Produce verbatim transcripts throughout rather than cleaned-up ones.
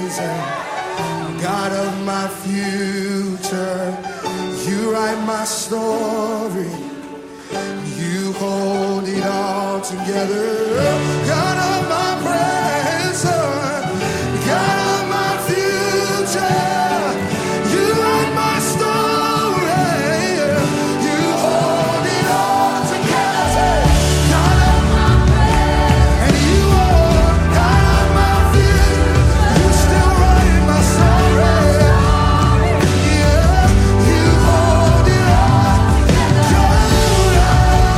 praise and God of my future. You write my story, you hold it all together. God of my present, God of my future, you write my story, you hold it all together. God of my present, and you are God of my future, you still write my story. Yeah, you hold it all together.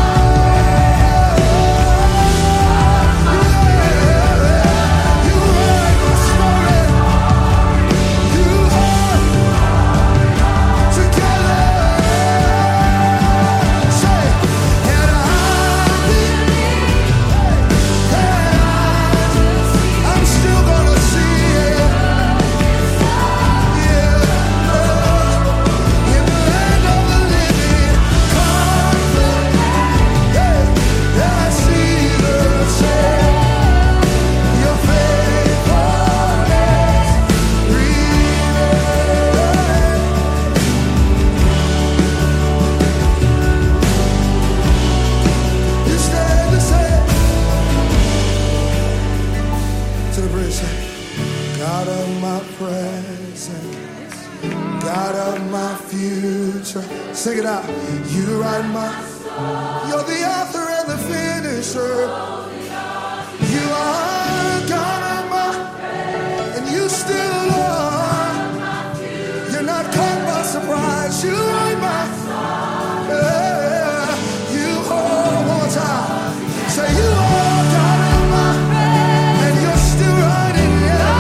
God of my present, God of my future. Sing it out. You write my, you're the author and the finisher. You are God of my, and you still are. You're not caught by surprise. You write my, yeah, you hold one more time. Say you are God of my, and you're still writing.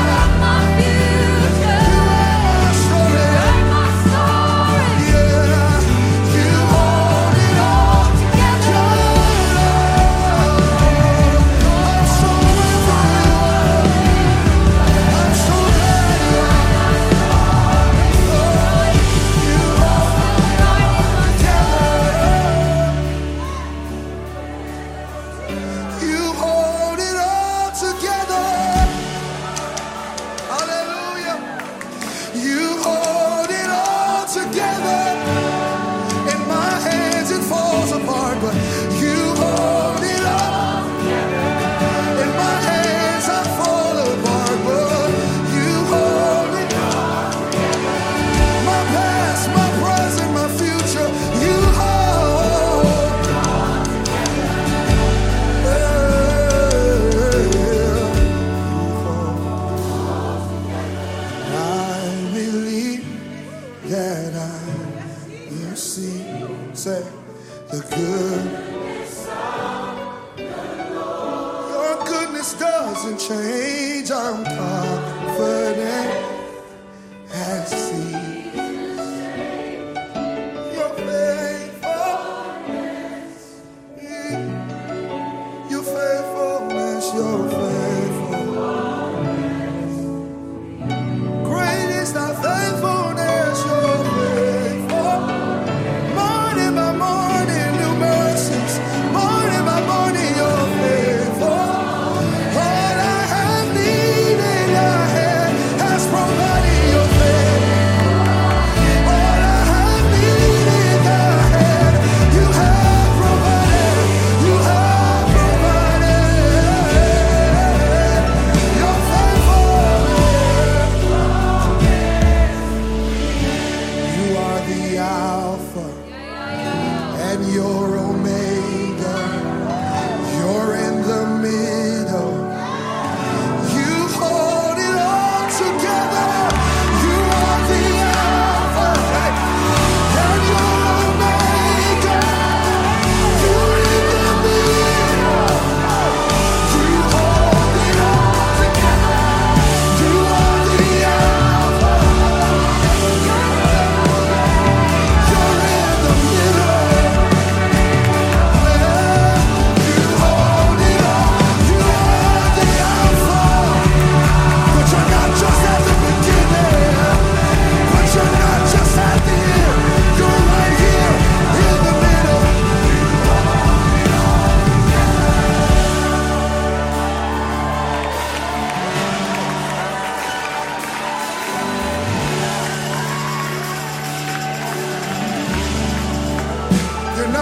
That I will see, say the goodness of the Lord. Your goodness doesn't change. I'm confident and see your faithfulness, your faithfulness, your faithfulness. Great is thy faithfulness.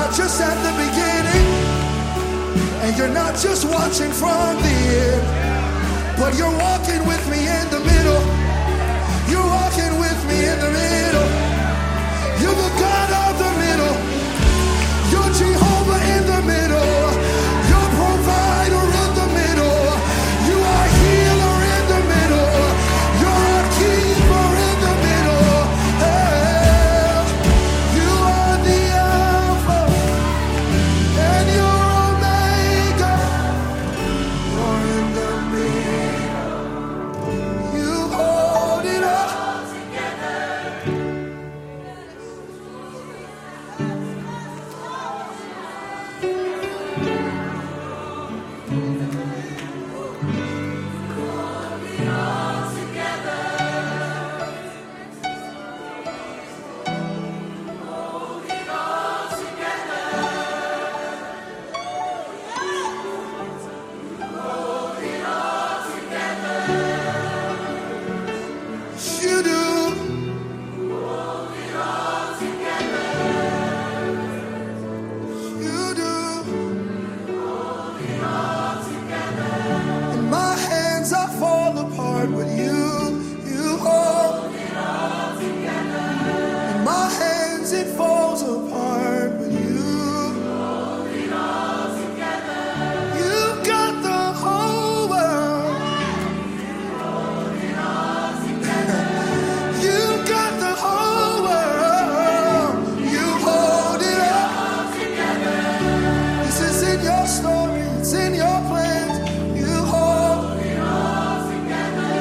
not just at the beginning, and you're not just watching from the end, but you're walking with me in the middle. You're walking with me in the middle. You're the God of the middle. You're Jehovah in the middle. You're provider in the middle. You are healer in the middle. You're a keeper in the middle. Hey, you are the Alpha and you're Omega. You're in the middle. You hold it all together. You do. You do. And my hands I fall apart, but you, you hold. In my hands it falls apart, but you, you got the whole world. You got the whole world. You hold it up. This is in your story. It's in your plans. You hold it all together.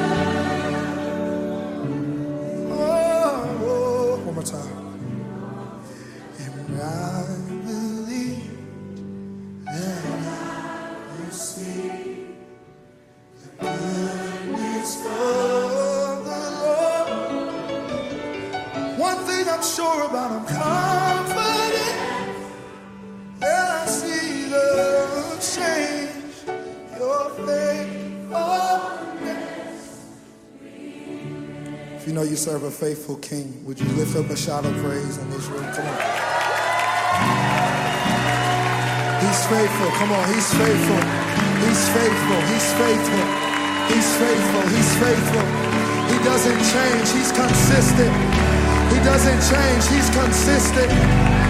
Oh, oh. One more time. And I believe that I will see the goodness of the Lord. One thing I'm sure about, I'm confident that I see the change, your faithfulness. If you know you serve a faithful King, would you lift up a shout of praise in this room? Come on. He's faithful. Come on, he's faithful. He's faithful. He's faithful. He's faithful. He's faithful. He doesn't change. He's consistent. He doesn't change. He's consistent.